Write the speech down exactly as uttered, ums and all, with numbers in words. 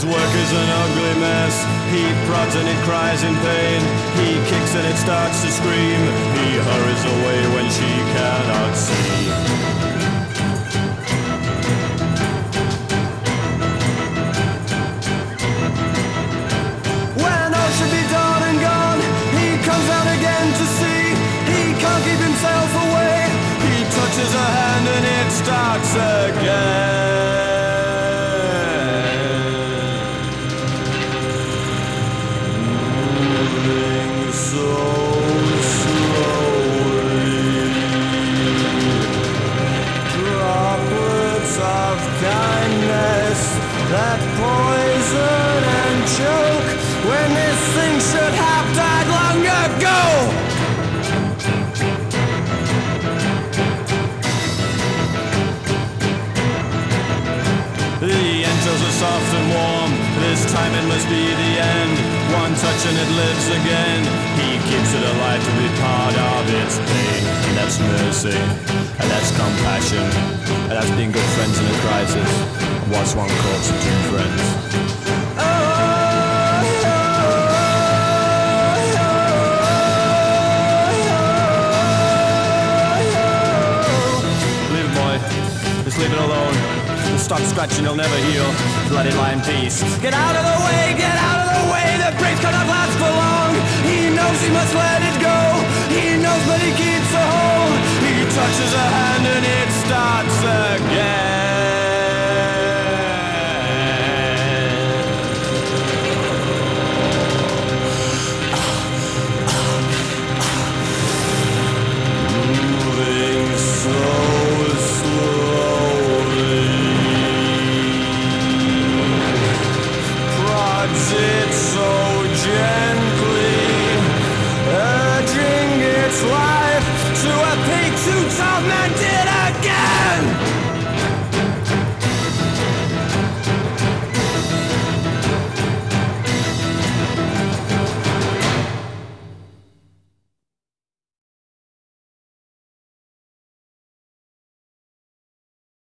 His work is an ugly mess. He prods and it cries in pain. He kicks and it starts to scream. He hurries away when she cannot see. When all should be done and gone, he comes out again to see. He can't keep himself away. He touches her hand and it starts again. So slowly, droplets of kindness that poison and choke when this thing should have died long ago. The enters are soft and warm. This time it must be the end. One touch and it lives again. He keeps it alive to be part of its pain. And that's mercy, and that's compassion, and that's being good friends in a crisis. What's one corpse and two friends? Oh, oh, oh, oh. Leave it, boy. Just leave it alone. Stop scratching, he'll never heal. Let it lie in peace. Get out of the way, get out of the way. The breaks cannot last for long. He knows he must let it go. He knows, but he keeps a hold. He touches her hand and it starts again.